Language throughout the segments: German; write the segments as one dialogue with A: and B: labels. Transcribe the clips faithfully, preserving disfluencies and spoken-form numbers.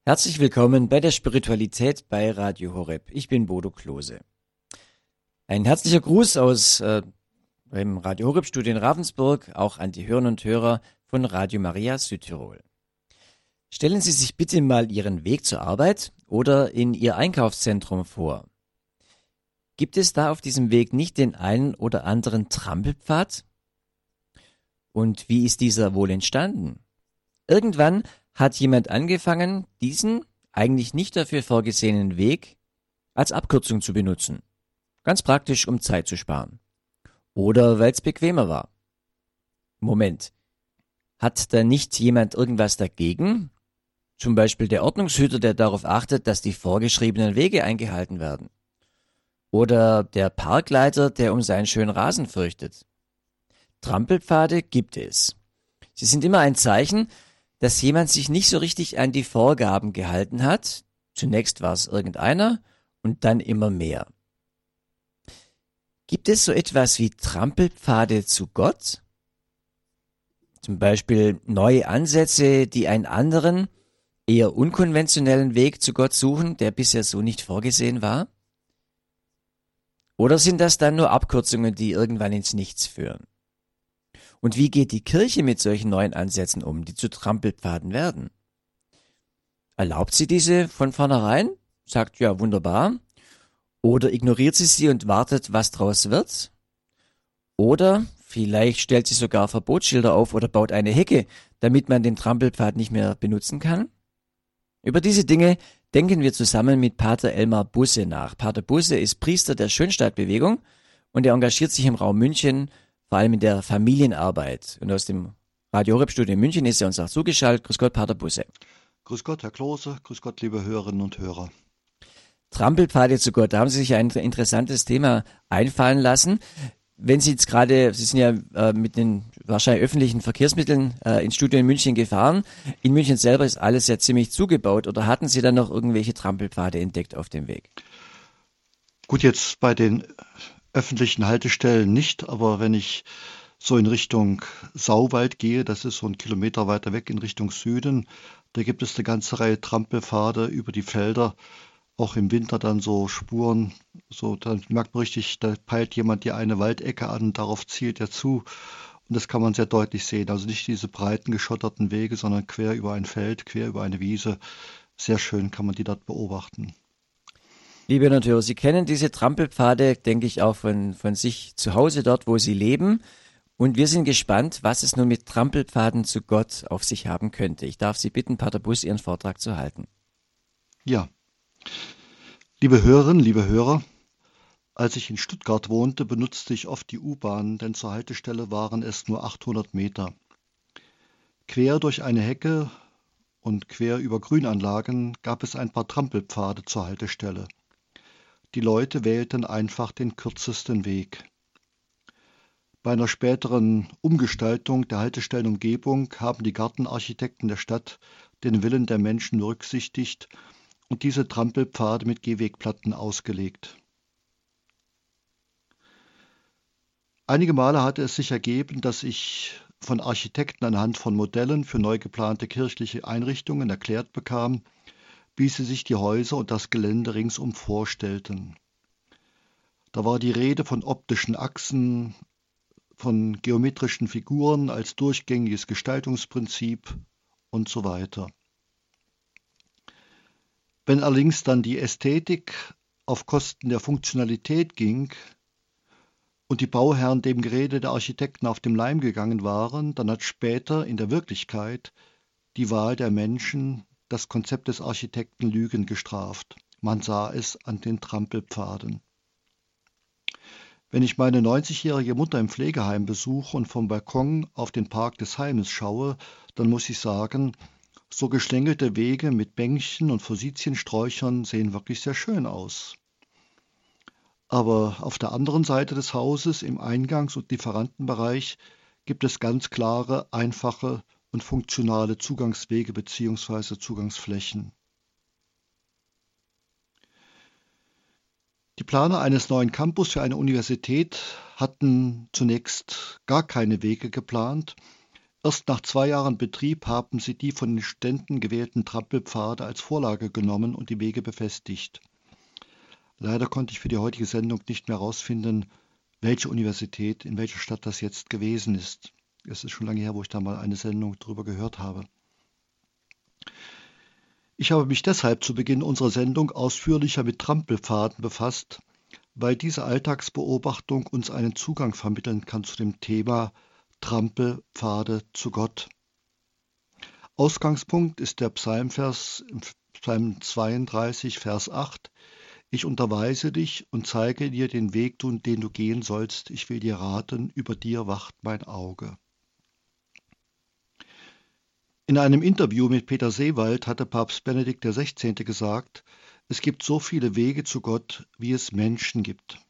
A: Herzlich willkommen bei der Spiritualität bei Radio Horeb. Ich bin Bodo Klose. Ein herzlicher Gruß aus äh, beim Radio Horeb Studio in Ravensburg, auch an die Hörerinnen und Hörer von Radio Maria Südtirol. Stellen Sie sich bitte mal Ihren Weg zur Arbeit oder in Ihr Einkaufszentrum vor. Gibt es da auf diesem Weg nicht den einen oder anderen Trampelpfad? Und wie ist dieser wohl entstanden? Irgendwann hat jemand angefangen, diesen eigentlich nicht dafür vorgesehenen Weg als Abkürzung zu benutzen. Ganz praktisch, um Zeit zu sparen. Oder weil es bequemer war. Moment, hat da nicht jemand irgendwas dagegen? Zum Beispiel der Ordnungshüter, der darauf achtet, dass die vorgeschriebenen Wege eingehalten werden. Oder der Parkleiter, der um seinen schönen Rasen fürchtet. Trampelpfade gibt es. Sie sind immer ein Zeichen, dass jemand sich nicht so richtig an die Vorgaben gehalten hat. Zunächst war es irgendeiner und dann immer mehr. Gibt es so etwas wie Trampelpfade zu Gott? Zum Beispiel neue Ansätze, die einen anderen, eher unkonventionellen Weg zu Gott suchen, der bisher so nicht vorgesehen war? Oder sind das dann nur Abkürzungen, die irgendwann ins Nichts führen? Und wie geht die Kirche mit solchen neuen Ansätzen um, die zu Trampelpfaden werden? Erlaubt sie diese von vornherein? Sagt, ja, wunderbar. Oder ignoriert sie sie und wartet, was draus wird? Oder vielleicht stellt sie sogar Verbotsschilder auf oder baut eine Hecke, damit man den Trampelpfad nicht mehr benutzen kann? Über diese Dinge denken wir zusammen mit Pater Elmar Busse nach. Pater Busse ist Priester der Schönstadtbewegung und er engagiert sich im Raum München vor allem in der Familienarbeit. Und aus dem Radio Horeb Studio in München ist er uns auch zugeschaltet. Grüß Gott, Pater Busse.
B: Grüß Gott, Herr Klose. Grüß Gott, liebe Hörerinnen und Hörer.
A: Trampelpfade zu Gott, da haben Sie sich ein interessantes Thema einfallen lassen. Wenn Sie jetzt gerade, Sie sind ja äh, mit den wahrscheinlich öffentlichen Verkehrsmitteln äh, ins Studio in München gefahren. In München selber ist alles ja ziemlich zugebaut. Oder hatten Sie dann noch irgendwelche Trampelpfade entdeckt auf dem Weg?
B: Gut, jetzt bei den öffentlichen Haltestellen nicht, aber wenn ich so in Richtung Sauwald gehe, das ist so ein Kilometer weiter weg in Richtung Süden, da gibt es eine ganze Reihe Trampelpfade über die Felder, auch im Winter dann so Spuren, so dann merkt man richtig, da peilt jemand die eine Waldecke an und darauf zielt er zu und das kann man sehr deutlich sehen. Also nicht diese breiten geschotterten Wege, sondern quer über ein Feld, quer über eine Wiese. Sehr schön kann man die dort beobachten.
A: Liebe Hörerinnen und Hörer, Sie kennen diese Trampelpfade, denke ich, auch von, von sich zu Hause, dort, wo Sie leben. Und wir sind gespannt, was es nun mit Trampelpfaden zu Gott auf sich haben könnte. Ich darf Sie bitten, Pater Buss, Ihren Vortrag zu halten.
B: Ja, liebe Hörerinnen, liebe Hörer, als ich in Stuttgart wohnte, benutzte ich oft die U-Bahn, denn zur Haltestelle waren es nur achthundert Meter. Quer durch eine Hecke und quer über Grünanlagen gab es ein paar Trampelpfade zur Haltestelle. Die Leute wählten einfach den kürzesten Weg. Bei einer späteren Umgestaltung der Haltestellenumgebung haben die Gartenarchitekten der Stadt den Willen der Menschen berücksichtigt und diese Trampelpfade mit Gehwegplatten ausgelegt. Einige Male hatte es sich ergeben, dass ich von Architekten anhand von Modellen für neu geplante kirchliche Einrichtungen erklärt bekam, wie sie sich die Häuser und das Gelände ringsum vorstellten. Da war die Rede von optischen Achsen, von geometrischen Figuren als durchgängiges Gestaltungsprinzip und so weiter. Wenn allerdings dann die Ästhetik auf Kosten der Funktionalität ging und die Bauherren dem Gerede der Architekten auf den Leim gegangen waren, dann hat später in der Wirklichkeit die Wahl der Menschen das Konzept des Architekten Lügen gestraft. Man sah es an den Trampelpfaden. Wenn ich meine neunzigjährige Mutter im Pflegeheim besuche und vom Balkon auf den Park des Heimes schaue, dann muss ich sagen, so geschlängelte Wege mit Bänkchen und Forsythiensträuchern sehen wirklich sehr schön aus. Aber auf der anderen Seite des Hauses, im Eingangs- und Lieferantenbereich, gibt es ganz klare, einfache und funktionale Zugangswege bzw. Zugangsflächen. Die Planer eines neuen Campus für eine Universität hatten zunächst gar keine Wege geplant. Erst nach zwei Jahren Betrieb haben sie die von den Studenten gewählten Trampelpfade als Vorlage genommen und die Wege befestigt. Leider konnte ich für die heutige Sendung nicht mehr herausfinden, welche Universität, in welcher Stadt das jetzt gewesen ist. Es ist schon lange her, wo ich da mal eine Sendung darüber gehört habe. Ich habe mich deshalb zu Beginn unserer Sendung ausführlicher mit Trampelpfaden befasst, weil diese Alltagsbeobachtung uns einen Zugang vermitteln kann zu dem Thema Trampelpfade zu Gott. Ausgangspunkt ist der Psalmvers im Psalm zweiunddreißig, Vers acht. Ich unterweise dich und zeige dir den Weg, den du gehen sollst. Ich will dir raten, über dir wacht mein Auge. In einem Interview mit Peter Seewald hatte Papst Benedikt der Sechzehnte gesagt, es gibt so viele Wege zu Gott, wie es Menschen gibt.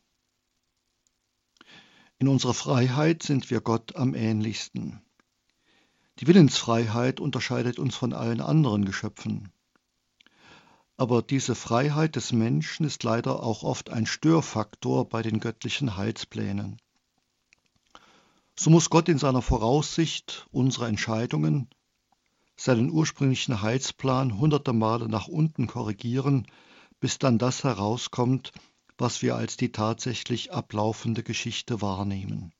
B: In unserer Freiheit sind wir Gott am ähnlichsten. Die Willensfreiheit unterscheidet uns von allen anderen Geschöpfen. Aber diese Freiheit des Menschen ist leider auch oft ein Störfaktor bei den göttlichen Heilsplänen. So muss Gott in seiner Voraussicht unsere Entscheidungen, seinen ursprünglichen Heilsplan hunderte Male nach unten korrigieren, bis dann das herauskommt, was wir als die tatsächlich ablaufende Geschichte wahrnehmen.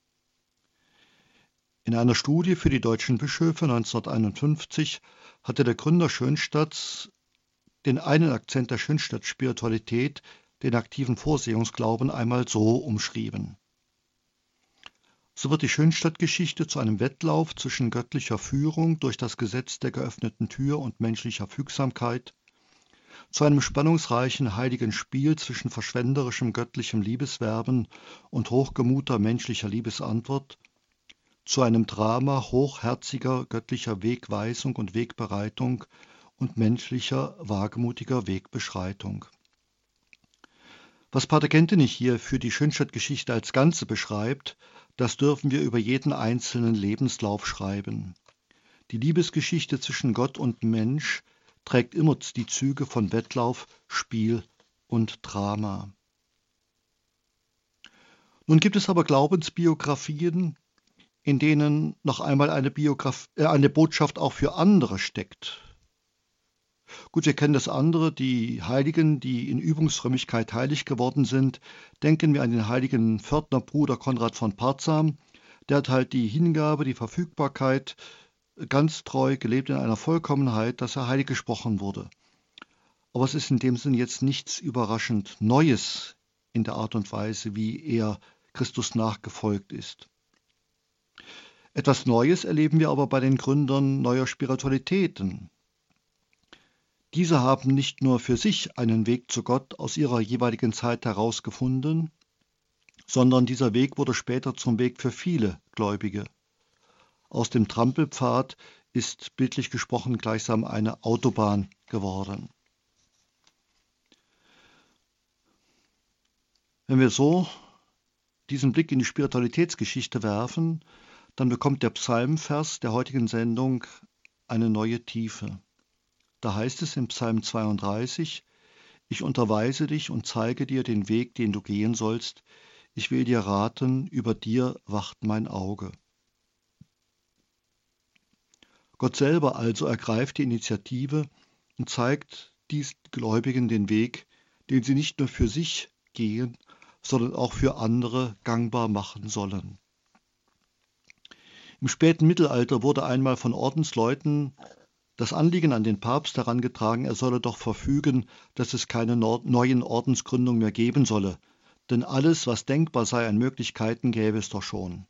B: In einer Studie für die deutschen Bischöfe neunzehnhunderteinundfünfzig hatte der Gründer Schönstadts den einen Akzent der Schönstatt-Spiritualität, den aktiven Vorsehungsglauben, einmal so umschrieben. So wird die Schönstatt-Geschichte zu einem Wettlauf zwischen göttlicher Führung durch das Gesetz der geöffneten Tür und menschlicher Fügsamkeit, zu einem spannungsreichen heiligen Spiel zwischen verschwenderischem göttlichem Liebeswerben und hochgemuter menschlicher Liebesantwort, zu einem Drama hochherziger göttlicher Wegweisung und Wegbereitung und menschlicher wagemutiger Wegbeschreitung. Was Pater Kentenich hier für die Schönstatt-Geschichte als Ganze beschreibt, das dürfen wir über jeden einzelnen Lebenslauf schreiben. Die Liebesgeschichte zwischen Gott und Mensch trägt immer die Züge von Wettlauf, Spiel und Drama. Nun gibt es aber Glaubensbiografien, in denen noch einmal eine, Biograf- äh, eine Botschaft auch für andere steckt. Gut, wir kennen das andere, die Heiligen, die in Übungsfrömmigkeit heilig geworden sind. Denken wir an den heiligen Pförtnerbruder Konrad von Parzam. Der hat halt die Hingabe, die Verfügbarkeit ganz treu gelebt in einer Vollkommenheit, dass er heilig gesprochen wurde. Aber es ist in dem Sinn jetzt nichts überraschend Neues in der Art und Weise, wie er Christus nachgefolgt ist. Etwas Neues erleben wir aber bei den Gründern neuer Spiritualitäten. Diese haben nicht nur für sich einen Weg zu Gott aus ihrer jeweiligen Zeit herausgefunden, sondern dieser Weg wurde später zum Weg für viele Gläubige. Aus dem Trampelpfad ist bildlich gesprochen gleichsam eine Autobahn geworden. Wenn wir so diesen Blick in die Spiritualitätsgeschichte werfen, dann bekommt der Psalmvers der heutigen Sendung eine neue Tiefe. Da heißt es im Psalm zweiunddreißig, ich unterweise dich und zeige dir den Weg, den du gehen sollst. Ich will dir raten, über dir wacht mein Auge. Gott selber also ergreift die Initiative und zeigt diesen Gläubigen den Weg, den sie nicht nur für sich gehen, sondern auch für andere gangbar machen sollen. Im späten Mittelalter wurde einmal von Ordensleuten das Anliegen an den Papst herangetragen, er solle doch verfügen, dass es keine neuen Ordensgründungen mehr geben solle, denn alles, was denkbar sei an Möglichkeiten, gäbe es doch schon.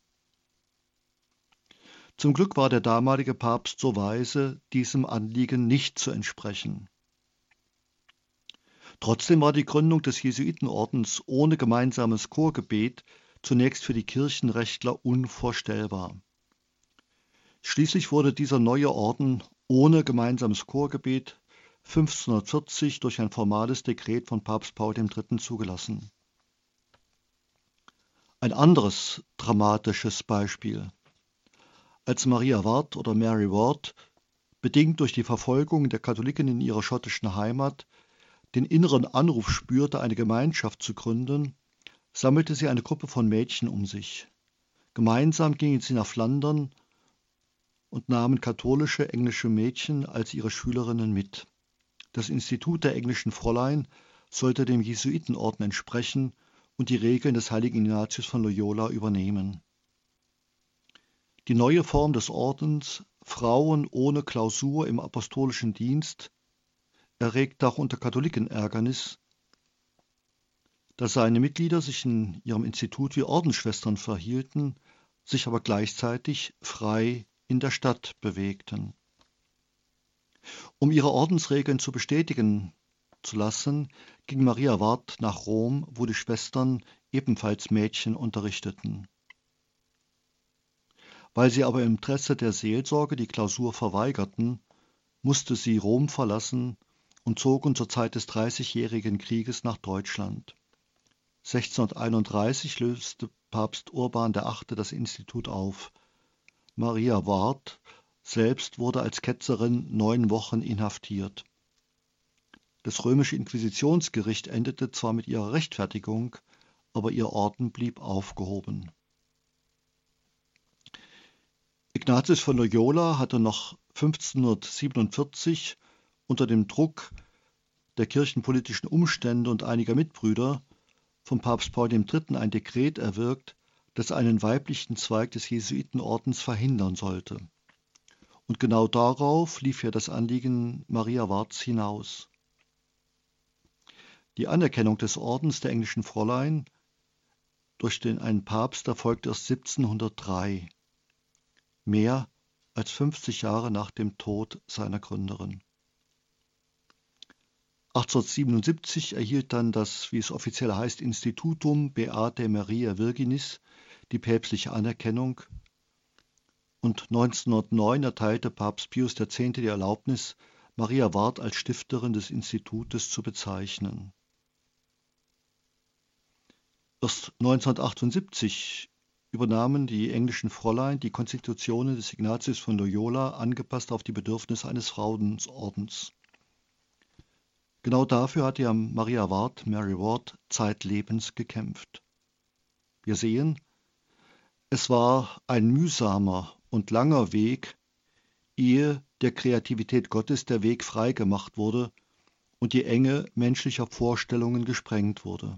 B: Zum Glück war der damalige Papst so weise, diesem Anliegen nicht zu entsprechen. Trotzdem war die Gründung des Jesuitenordens ohne gemeinsames Chorgebet zunächst für die Kirchenrechtler unvorstellbar. Schließlich wurde dieser neue Orden ohne gemeinsames Chorgebet fünfzehnhundertvierzig durch ein formales Dekret von Papst Paul der Dritte zugelassen. Ein anderes dramatisches Beispiel. Als Maria Ward oder Mary Ward, bedingt durch die Verfolgung der Katholiken in ihrer schottischen Heimat, den inneren Anruf spürte, eine Gemeinschaft zu gründen, sammelte sie eine Gruppe von Mädchen um sich. Gemeinsam gingen sie nach Flandern und nahmen katholische englische Mädchen als ihre Schülerinnen mit. Das Institut der englischen Fräulein sollte dem Jesuitenorden entsprechen und die Regeln des heiligen Ignatius von Loyola übernehmen. Die neue Form des Ordens, Frauen ohne Klausur im apostolischen Dienst, erregte auch unter Katholiken Ärgernis, da seine Mitglieder sich in ihrem Institut wie Ordensschwestern verhielten, sich aber gleichzeitig frei in der Stadt bewegten. Um ihre Ordensregeln zu bestätigen zu lassen, ging Maria Ward nach Rom, wo die Schwestern ebenfalls Mädchen unterrichteten. Weil sie aber im Interesse der Seelsorge die Klausur verweigerten, musste sie Rom verlassen und zogen zur Zeit des Dreißigjährigen Krieges nach Deutschland. sechzehnhunderteinunddreißig löste Papst Urban der Achte das Institut auf. Maria Ward selbst wurde als Ketzerin neun Wochen inhaftiert. Das römische Inquisitionsgericht endete zwar mit ihrer Rechtfertigung, aber ihr Orden blieb aufgehoben. Ignatius von Loyola hatte noch fünfzehnhundertsiebenundvierzig unter dem Druck der kirchenpolitischen Umstände und einiger Mitbrüder von Papst Paul der Dritte ein Dekret erwirkt, das einen weiblichen Zweig des Jesuitenordens verhindern sollte. Und genau darauf lief ja das Anliegen Maria Wards hinaus. Die Anerkennung des Ordens der englischen Fräulein durch den einen Papst erfolgte erst siebzehnhundertdrei, mehr als fünfzig Jahre nach dem Tod seiner Gründerin. achtzehnhundertsiebenundsiebzig erhielt dann das, wie es offiziell heißt, Institutum Beatae Mariae Virginis die päpstliche Anerkennung und neunzehnhundertneun erteilte Papst Pius der Zehnte die Erlaubnis, Maria Ward als Stifterin des Institutes zu bezeichnen. Erst neunzehnhundertachtundsiebzig übernahmen die englischen Fräulein die Konstitutionen des Ignatius von Loyola, angepasst auf die Bedürfnisse eines Frauenordens. Genau dafür hatte ja Maria Ward, Mary Ward, zeitlebens gekämpft. Wir sehen, es war ein mühsamer und langer Weg, ehe der Kreativität Gottes der Weg freigemacht wurde und die Enge menschlicher Vorstellungen gesprengt wurde.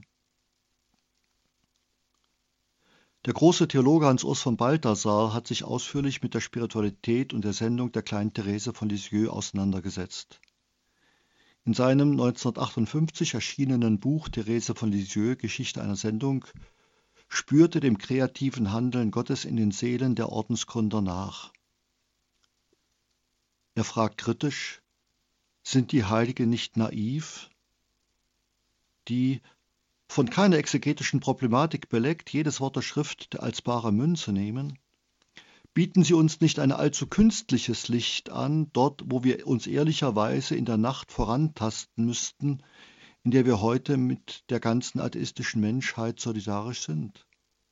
B: Der große Theologe Hans Urs von Balthasar hat sich ausführlich mit der Spiritualität und der Sendung der kleinen Therese von Lisieux auseinandergesetzt. In seinem neunzehnhundertachtundfünfzig erschienenen Buch Therese von Lisieux, Geschichte einer Sendung, spürte dem kreativen Handeln Gottes in den Seelen der Ordensgründer nach. Er fragt kritisch: Sind die Heiligen nicht naiv, die, von keiner exegetischen Problematik beleckt, jedes Wort der Schrift als bare Münze nehmen? Bieten sie uns nicht ein allzu künstliches Licht an, dort, wo wir uns ehrlicherweise in der Nacht vorantasten müssten, in der wir heute mit der ganzen atheistischen Menschheit solidarisch sind?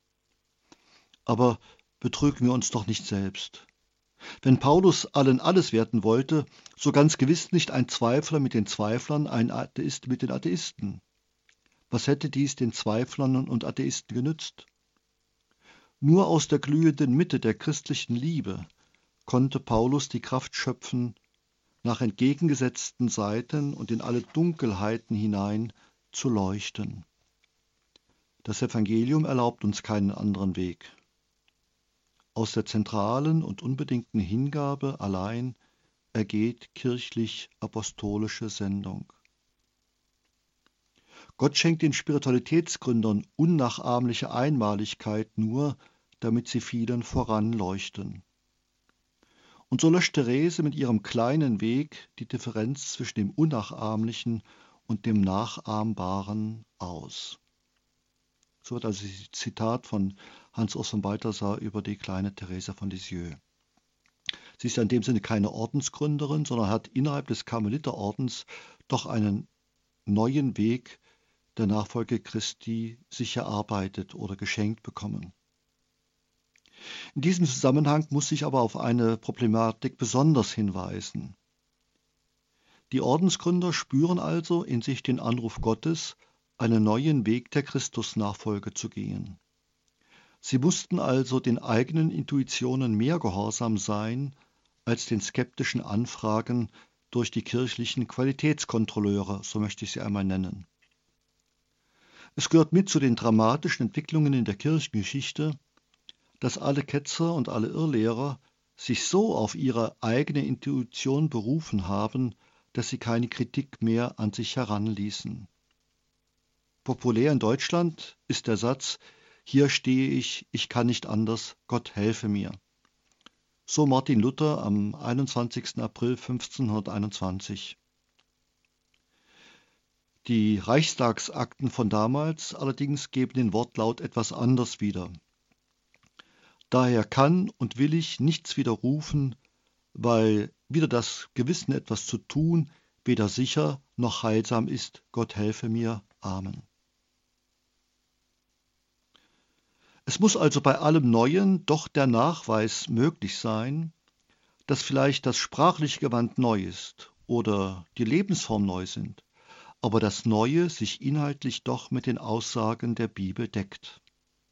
B: Aber betrügen wir uns doch nicht selbst. Wenn Paulus allen alles werten wollte, so ganz gewiss nicht ein Zweifler mit den Zweiflern, ein Atheist mit den Atheisten. Was hätte dies den Zweiflern und Atheisten genützt? Nur aus der glühenden Mitte der christlichen Liebe konnte Paulus die Kraft schöpfen, nach entgegengesetzten Seiten und in alle Dunkelheiten hinein zu leuchten. Das Evangelium erlaubt uns keinen anderen Weg. Aus der zentralen und unbedingten Hingabe allein ergeht kirchlich-apostolische Sendung. Gott schenkt den Spiritualitätsgründern unnachahmliche Einmaligkeit nur, damit sie vielen voranleuchten. Und so löscht Therese mit ihrem kleinen Weg die Differenz zwischen dem Unnachahmlichen und dem Nachahmbaren aus. So wird also das Zitat von Hans Urs von Balthasar über die kleine Therese von Lisieux. Sie ist ja in dem Sinne keine Ordensgründerin, sondern hat innerhalb des Karmeliterordens doch einen neuen Weg der Nachfolge Christi sich erarbeitet oder geschenkt bekommen. In diesem Zusammenhang muss ich aber auf eine Problematik besonders hinweisen. Die Ordensgründer spüren also in sich den Anruf Gottes, einen neuen Weg der Christusnachfolge zu gehen. Sie mussten also den eigenen Intuitionen mehr gehorsam sein als den skeptischen Anfragen durch die kirchlichen Qualitätskontrolleure, so möchte ich sie einmal nennen. Es gehört mit zu den dramatischen Entwicklungen in der Kirchengeschichte, dass alle Ketzer und alle Irrlehrer sich so auf ihre eigene Intuition berufen haben, dass sie keine Kritik mehr an sich heranließen. Populär in Deutschland ist der Satz: Hier stehe ich, ich kann nicht anders, Gott helfe mir. So Martin Luther am einundzwanzigsten April fünfzehnhunderteinundzwanzig. Die Reichstagsakten von damals allerdings geben den Wortlaut etwas anders wieder. Daher kann und will ich nichts widerrufen, weil wieder das Gewissen etwas zu tun weder sicher noch heilsam ist. Gott helfe mir. Amen. Es muss also bei allem Neuen doch der Nachweis möglich sein, dass vielleicht das sprachliche Gewand neu ist oder die Lebensform neu sind, aber das Neue sich inhaltlich doch mit den Aussagen der Bibel deckt.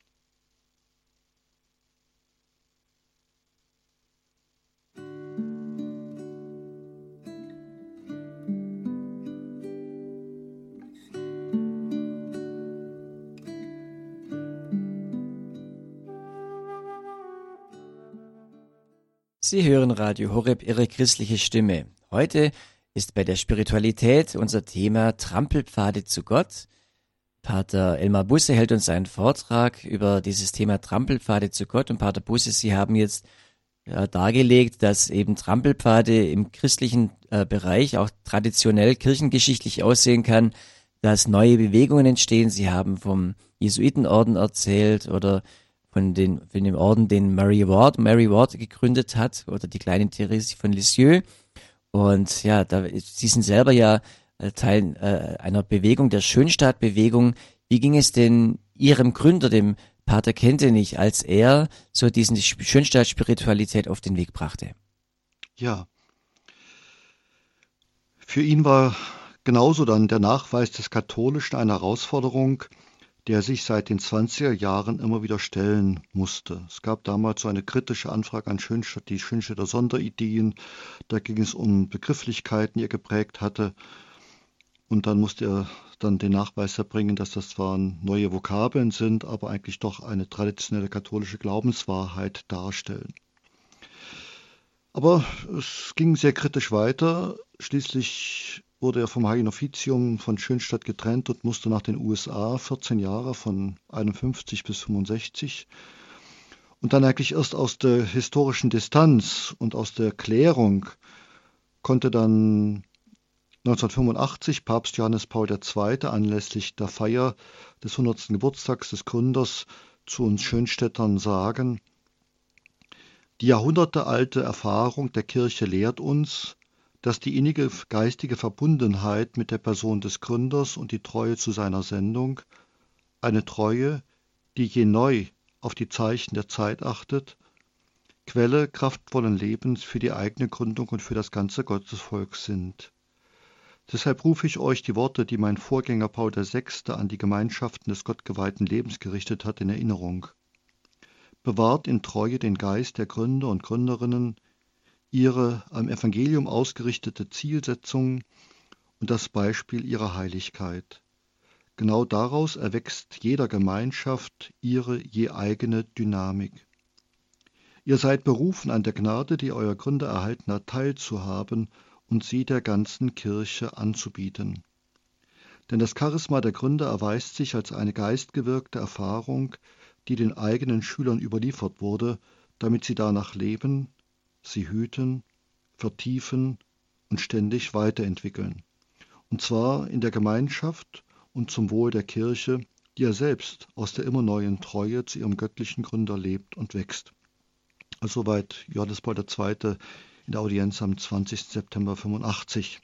A: Sie hören Radio Horeb, Ihre christliche Stimme. Heute ist bei der Spiritualität unser Thema Trampelpfade zu Gott. Pater Elmar Busse hält uns einen Vortrag über dieses Thema Trampelpfade zu Gott. Und Pater Busse, Sie haben jetzt ja, dargelegt, dass eben Trampelpfade im christlichen äh, Bereich auch traditionell kirchengeschichtlich aussehen kann, dass neue Bewegungen entstehen. Sie haben vom Jesuitenorden erzählt oder von, den, von dem Orden, den Mary Ward, Mary Ward gegründet hat, oder die kleine Therese von Lisieux. Und ja, da, Sie sind selber ja Teil äh, einer Bewegung, der Schönstatt-Bewegung. Wie ging es denn Ihrem Gründer, dem Pater Kentenich, als er so diesen Schönstatt-Spiritualität auf den Weg brachte?
B: Ja, für ihn war genauso dann der Nachweis des Katholischen eine Herausforderung, der sich seit den zwanziger Jahren immer wieder stellen musste. Es gab damals so eine kritische Anfrage an Schönstatt, die Schönstädter Sonderideen. Da ging es um Begrifflichkeiten, die er geprägt hatte. Und dann musste er dann den Nachweis erbringen, dass das zwar neue Vokabeln sind, aber eigentlich doch eine traditionelle katholische Glaubenswahrheit darstellen. Aber es ging sehr kritisch weiter. Schließlich wurde er vom Heiligen Offizium von Schönstatt getrennt und musste nach den U S A vierzehn Jahre, von einundfünfzig bis fünfundsechzig. Und dann eigentlich erst aus der historischen Distanz und aus der Klärung konnte dann neunzehnhundertfünfundachtzig Papst Johannes Paul der Zweite anlässlich der Feier des hundertsten Geburtstags des Gründers zu uns Schönstädtern sagen: Die jahrhundertealte Erfahrung der Kirche lehrt uns, dass die innige geistige Verbundenheit mit der Person des Gründers und die Treue zu seiner Sendung, eine Treue, die je neu auf die Zeichen der Zeit achtet, Quelle kraftvollen Lebens für die eigene Gründung und für das ganze Gottesvolk sind. Deshalb rufe ich euch die Worte, die mein Vorgänger Paul der Sechste an die Gemeinschaften des gottgeweihten Lebens gerichtet hat, in Erinnerung. Bewahrt in Treue den Geist der Gründer und Gründerinnen, ihre am Evangelium ausgerichtete Zielsetzung und das Beispiel ihrer Heiligkeit. Genau daraus erwächst jeder Gemeinschaft ihre je eigene Dynamik. Ihr seid berufen, an der Gnade, die euer Gründer erhalten hat, teilzuhaben und sie der ganzen Kirche anzubieten. Denn das Charisma der Gründer erweist sich als eine geistgewirkte Erfahrung, die den eigenen Schülern überliefert wurde, damit sie danach leben, sie hüten, vertiefen und ständig weiterentwickeln. Und zwar in der Gemeinschaft und zum Wohl der Kirche, die ja selbst aus der immer neuen Treue zu ihrem göttlichen Gründer lebt und wächst. Also soweit Johannes Paul der Zweite in der Audienz am zwanzigsten September fünfundachtzig.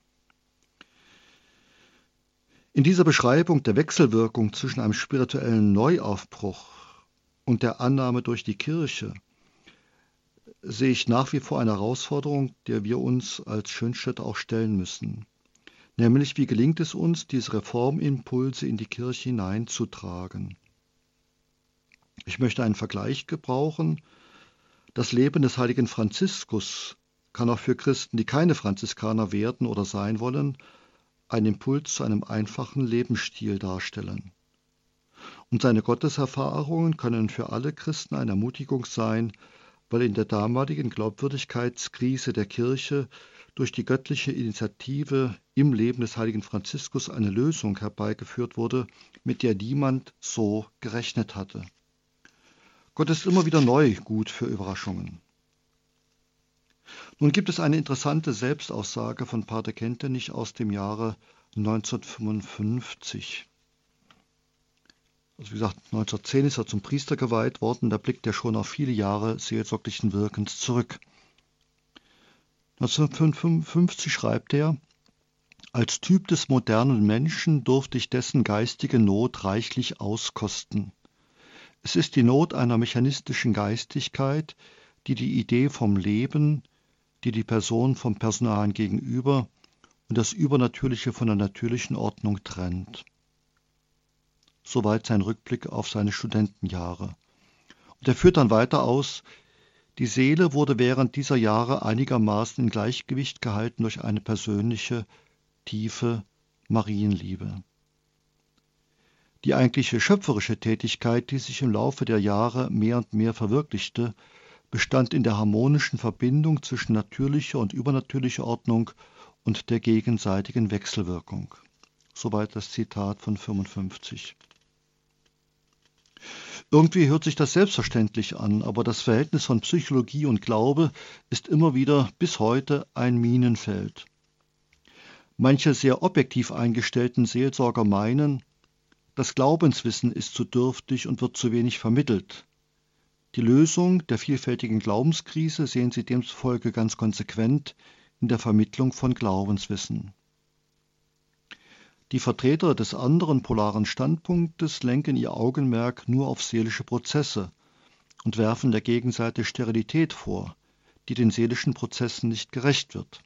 B: In dieser Beschreibung der Wechselwirkung zwischen einem spirituellen Neuaufbruch und der Annahme durch die Kirche sehe ich nach wie vor eine Herausforderung, der wir uns als Schönstädter auch stellen müssen. Nämlich, wie gelingt es uns, diese Reformimpulse in die Kirche hineinzutragen? Ich möchte einen Vergleich gebrauchen. Das Leben des heiligen Franziskus kann auch für Christen, die keine Franziskaner werden oder sein wollen, einen Impuls zu einem einfachen Lebensstil darstellen. Und seine Gotteserfahrungen können für alle Christen eine Ermutigung sein, weil in der damaligen Glaubwürdigkeitskrise der Kirche durch die göttliche Initiative im Leben des heiligen Franziskus eine Lösung herbeigeführt wurde, mit der niemand so gerechnet hatte. Gott ist immer wieder neu gut für Überraschungen. Nun gibt es eine interessante Selbstaussage von Pater Kentenich aus dem Jahre neunzehnhundertfünfundfünfzig. Also wie gesagt, neunzehnhundertzehn ist er zum Priester geweiht worden, da blickt er schon auf viele Jahre seelsorglichen Wirkens zurück. neunzehnhundertfünfundfünfzig schreibt er: Als Typ des modernen Menschen durfte ich dessen geistige Not reichlich auskosten. Es ist die Not einer mechanistischen Geistigkeit, die die Idee vom Leben, die die Person vom Personalen gegenüber und das Übernatürliche von der natürlichen Ordnung trennt. Soweit sein Rückblick auf seine Studentenjahre. Und er führt dann weiter aus: Die Seele wurde während dieser Jahre einigermaßen in Gleichgewicht gehalten durch eine persönliche, tiefe Marienliebe. Die eigentliche schöpferische Tätigkeit, die sich im Laufe der Jahre mehr und mehr verwirklichte, bestand in der harmonischen Verbindung zwischen natürlicher und übernatürlicher Ordnung und der gegenseitigen Wechselwirkung. Soweit das Zitat von fünfundfünfzig. Irgendwie hört sich das selbstverständlich an, aber das Verhältnis von Psychologie und Glaube ist immer wieder bis heute ein Minenfeld. Manche sehr objektiv eingestellten Seelsorger meinen, das Glaubenswissen ist zu dürftig und wird zu wenig vermittelt. Die Lösung der vielfältigen Glaubenskrise sehen sie demzufolge ganz konsequent in der Vermittlung von Glaubenswissen. Die Vertreter des anderen polaren Standpunktes lenken ihr Augenmerk nur auf seelische Prozesse und werfen der Gegenseite Sterilität vor, die den seelischen Prozessen nicht gerecht wird.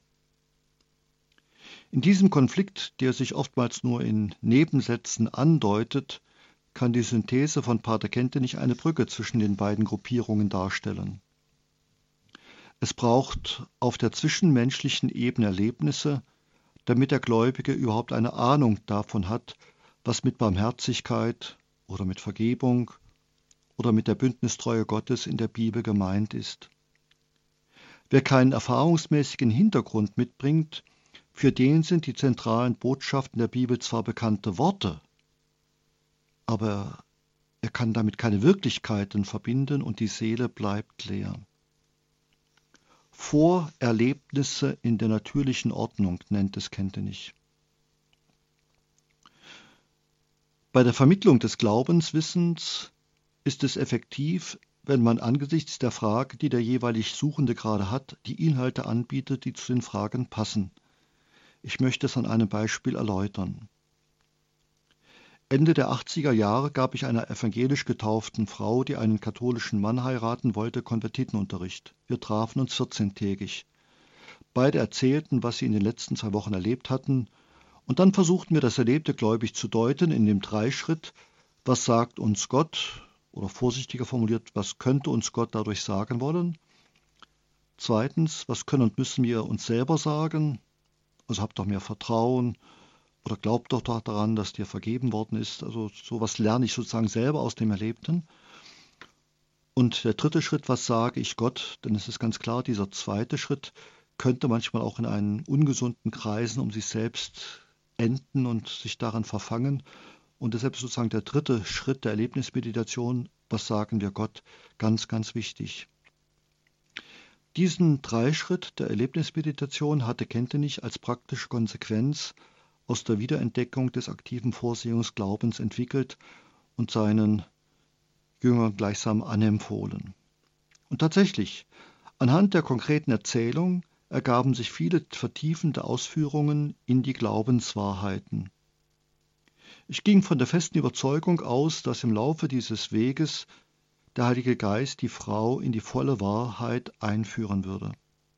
B: In diesem Konflikt, der sich oftmals nur in Nebensätzen andeutet, kann die Synthese von Pater Kentenich eine Brücke zwischen den beiden Gruppierungen darstellen. Es braucht auf der zwischenmenschlichen Ebene Erlebnisse, damit der Gläubige überhaupt eine Ahnung davon hat, was mit Barmherzigkeit oder mit Vergebung oder mit der Bündnistreue Gottes in der Bibel gemeint ist. Wer keinen erfahrungsmäßigen Hintergrund mitbringt, für den sind die zentralen Botschaften der Bibel zwar bekannte Worte, aber er kann damit keine Wirklichkeiten verbinden und die Seele bleibt leer. Vorerlebnisse in der natürlichen Ordnung nennt es Kentenich. Bei der Vermittlung des Glaubenswissens ist es effektiv, wenn man angesichts der Frage, die der jeweilig Suchende gerade hat, die Inhalte anbietet, die zu den Fragen passen. Ich möchte es an einem Beispiel erläutern. Ende der achtziger Jahre gab ich einer evangelisch getauften Frau, die einen katholischen Mann heiraten wollte, Konvertitenunterricht. Wir trafen uns vierzehntägig. Beide erzählten, was sie in den letzten zwei Wochen erlebt hatten, und dann versuchten wir, das Erlebte gläubig zu deuten in dem Dreischritt: Was sagt uns Gott? Oder vorsichtiger formuliert, was könnte uns Gott dadurch sagen wollen? Zweitens, was können und müssen wir uns selber sagen? Also habt doch mehr Vertrauen. Oder glaub doch daran, dass dir vergeben worden ist. Also sowas lerne ich sozusagen selber aus dem Erlebten. Und der dritte Schritt, was sage ich Gott? Denn es ist ganz klar, dieser zweite Schritt könnte manchmal auch in einen ungesunden Kreisen um sich selbst enden und sich daran verfangen. Und deshalb ist sozusagen der dritte Schritt der Erlebnismeditation, was sagen wir Gott, ganz, ganz wichtig. Diesen Dreischritt der Erlebnismeditation hatte Kentenich als praktische Konsequenz aus der Wiederentdeckung des aktiven Vorsehungsglaubens entwickelt und seinen Jüngern gleichsam anempfohlen. Und tatsächlich, anhand der konkreten Erzählung ergaben sich viele vertiefende Ausführungen in die Glaubenswahrheiten. Ich ging von der festen Überzeugung aus, dass im Laufe dieses Weges der Heilige Geist die Frau in die volle Wahrheit einführen würde.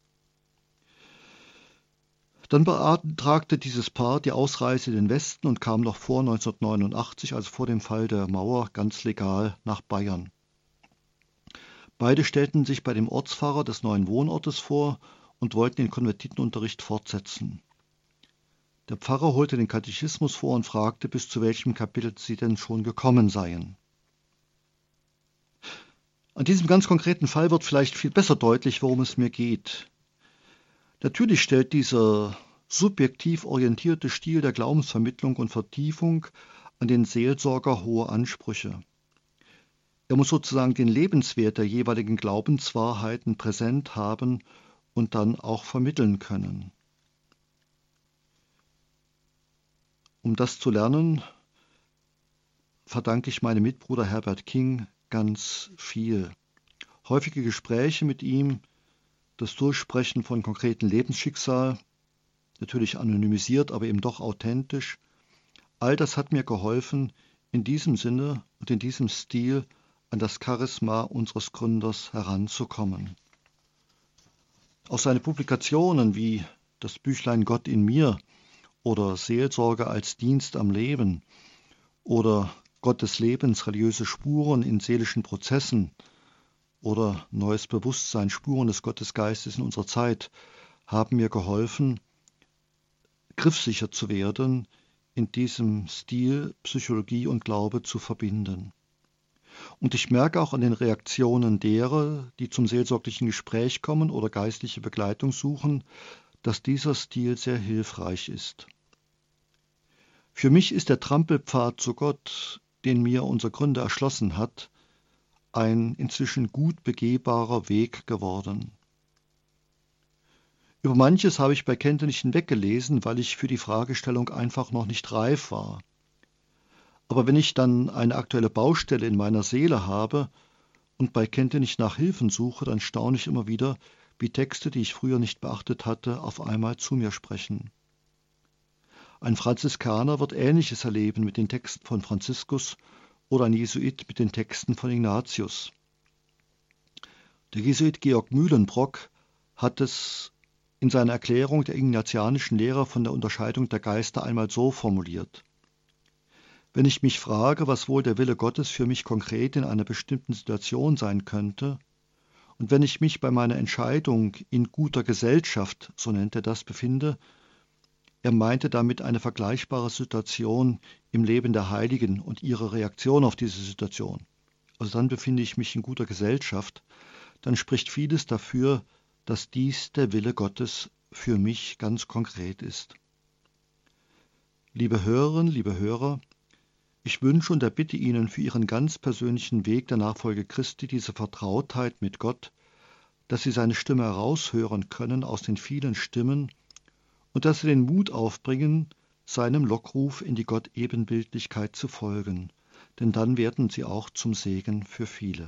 B: Dann beantragte dieses Paar die Ausreise in den Westen und kam noch vor neunzehnhundertneunundachtzig, also vor dem Fall der Mauer, ganz legal nach Bayern. Beide stellten sich bei dem Ortspfarrer des neuen Wohnortes vor und wollten den Konvertitenunterricht fortsetzen. Der Pfarrer holte den Katechismus vor und fragte, bis zu welchem Kapitel sie denn schon gekommen seien. An diesem ganz konkreten Fall wird vielleicht viel besser deutlich, worum es mir geht. Natürlich stellt dieser subjektiv orientierte Stil der Glaubensvermittlung und Vertiefung an den Seelsorger hohe Ansprüche. Er muss sozusagen den Lebenswert der jeweiligen Glaubenswahrheiten präsent haben und dann auch vermitteln können. Um das zu lernen, verdanke ich meinem Mitbruder Herbert King ganz viel. Häufige Gespräche mit ihm, das Durchsprechen von konkreten Lebensschicksal, natürlich anonymisiert, aber eben doch authentisch, all das hat mir geholfen, in diesem Sinne und in diesem Stil an das Charisma unseres Gründers heranzukommen. Auch seine Publikationen wie das Büchlein Gott in mir oder Seelsorge als Dienst am Leben oder Gott des Lebens, religiöse Spuren in seelischen Prozessen oder neues Bewusstsein, Spuren des Gottesgeistes in unserer Zeit haben mir geholfen, griffsicher zu werden, in diesem Stil Psychologie und Glaube zu verbinden. Und ich merke auch an den Reaktionen derer, die zum seelsorglichen Gespräch kommen oder geistliche Begleitung suchen, dass dieser Stil sehr hilfreich ist. Für mich ist der Trampelpfad zu Gott, den mir unser Gründer erschlossen hat, ein inzwischen gut begehbarer Weg geworden. Über manches habe ich bei Kente nicht hinweggelesen, weil ich für die Fragestellung einfach noch nicht reif war. Aber wenn ich dann eine aktuelle Baustelle in meiner Seele habe und bei Kente nicht nach Hilfen suche, dann staune ich immer wieder, wie Texte, die ich früher nicht beachtet hatte, auf einmal zu mir sprechen. Ein Franziskaner wird Ähnliches erleben mit den Texten von Franziskus oder ein Jesuit mit den Texten von Ignatius. Der Jesuit Georg Mühlenbrock hat es in seiner Erklärung der ignatianischen Lehre von der Unterscheidung der Geister einmal so formuliert: Wenn ich mich frage, was wohl der Wille Gottes für mich konkret in einer bestimmten Situation sein könnte, und wenn ich mich bei meiner Entscheidung in guter Gesellschaft, so nennt er das, befinde, er meinte damit eine vergleichbare Situation im Leben der Heiligen und ihre Reaktion auf diese Situation. Also dann befinde ich mich in guter Gesellschaft, dann spricht vieles dafür, dass dies der Wille Gottes für mich ganz konkret ist. Liebe Hörerinnen, liebe Hörer, ich wünsche und erbitte Ihnen für Ihren ganz persönlichen Weg der Nachfolge Christi diese Vertrautheit mit Gott, dass Sie seine Stimme heraushören können aus den vielen Stimmen und dass Sie den Mut aufbringen, seinem Lockruf in die Gott-Ebenbildlichkeit zu folgen, denn dann werden Sie auch zum Segen für viele.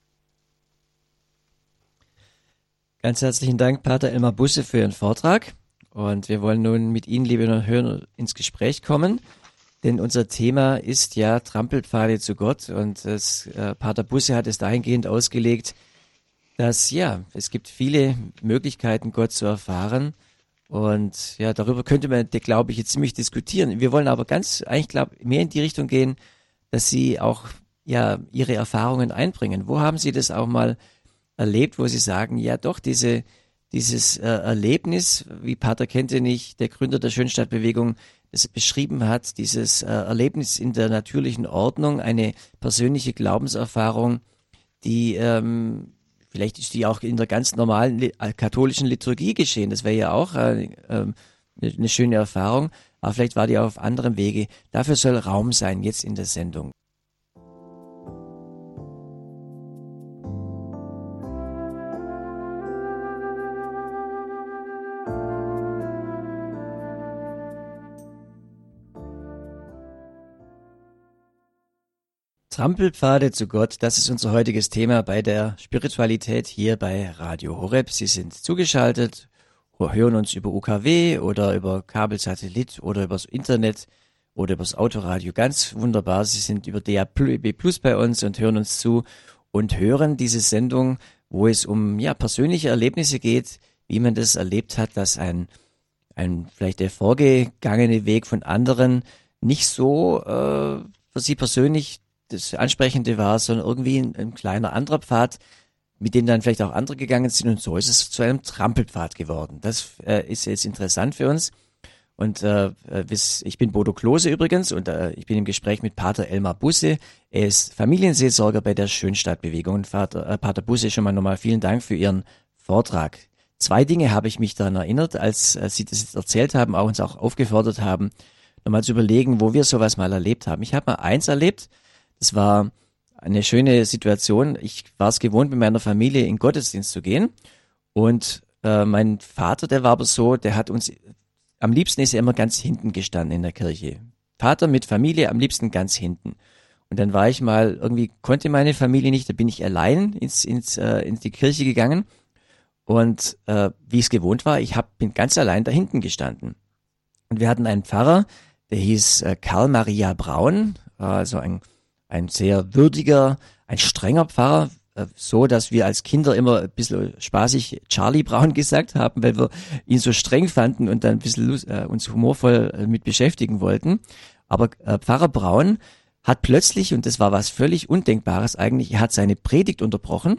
A: Ganz herzlichen Dank, Pater Elmar Busse, für Ihren Vortrag. Und wir wollen nun mit Ihnen, liebe Hörer, ins Gespräch kommen. Denn unser Thema ist ja Trampelpfade zu Gott. Und das, äh, Pater Busse hat es dahingehend ausgelegt, dass ja, es gibt viele Möglichkeiten, Gott zu erfahren. Und ja, darüber könnte man, glaube ich, jetzt ziemlich diskutieren. Wir wollen aber ganz, eigentlich glaube mehr in die Richtung gehen, dass Sie auch ja Ihre Erfahrungen einbringen. Wo haben Sie das auch mal erlebt, wo Sie sagen, ja doch, diese dieses äh, Erlebnis, wie Pater Kentenich, der Gründer der Schönstadtbewegung, es beschrieben hat, dieses äh, Erlebnis in der natürlichen Ordnung, eine persönliche Glaubenserfahrung, die ähm, vielleicht ist die auch in der ganz normalen li- katholischen Liturgie geschehen. Das wäre ja auch äh, äh, eine schöne Erfahrung, aber vielleicht war die auch auf anderem Wege. Dafür soll Raum sein jetzt in der Sendung. Trampelpfade zu Gott, das ist unser heutiges Thema bei der Spiritualität hier bei Radio Horeb. Sie sind zugeschaltet, hören uns über U K W oder über Kabelsatellit oder übers Internet oder übers Autoradio. Ganz wunderbar, Sie sind über D A B Plus bei uns und hören uns zu und hören diese Sendung, wo es um ja persönliche Erlebnisse geht, wie man das erlebt hat, dass ein, ein vielleicht der vorgegangene Weg von anderen nicht so äh, für Sie persönlich das Ansprechende war, sondern irgendwie ein, ein kleiner anderer Pfad mit dem dann vielleicht auch andere gegangen sind und so ist es zu einem Trampelpfad geworden. Das äh, ist jetzt interessant für uns. Und äh, ich bin Bodo Klose übrigens und äh, ich bin im Gespräch mit Pater Elmar Busse. Er ist Familienseelsorger bei der Schönstadtbewegung. Und Vater, äh, Pater Busse, schon mal nochmal vielen Dank für Ihren Vortrag. Zwei Dinge habe ich mich daran erinnert, als äh, Sie das jetzt erzählt haben, auch uns auch aufgefordert haben, nochmal zu überlegen, wo wir sowas mal erlebt haben. Ich habe mal eins erlebt, das war eine schöne Situation. Ich war es gewohnt, mit meiner Familie in den Gottesdienst zu gehen und äh, mein Vater, der war aber so, der hat uns... Am liebsten ist er immer ganz hinten gestanden in der Kirche. Vater mit Familie am liebsten ganz hinten. Und dann war ich mal, irgendwie konnte meine Familie nicht, da bin ich allein ins, ins, äh, in die Kirche gegangen. Und äh, wie es gewohnt war, ich hab, bin ganz allein da hinten gestanden. Und wir hatten einen Pfarrer, der hieß äh, Karl Maria Braun, also ein, ein sehr würdiger, ein strenger Pfarrer, so, dass wir als Kinder immer ein bisschen spaßig Charlie Braun gesagt haben, weil wir ihn so streng fanden und dann ein bisschen äh, uns humorvoll äh, mit beschäftigen wollten. Aber äh, Pfarrer Braun hat plötzlich, und das war was völlig Undenkbares eigentlich, er hat seine Predigt unterbrochen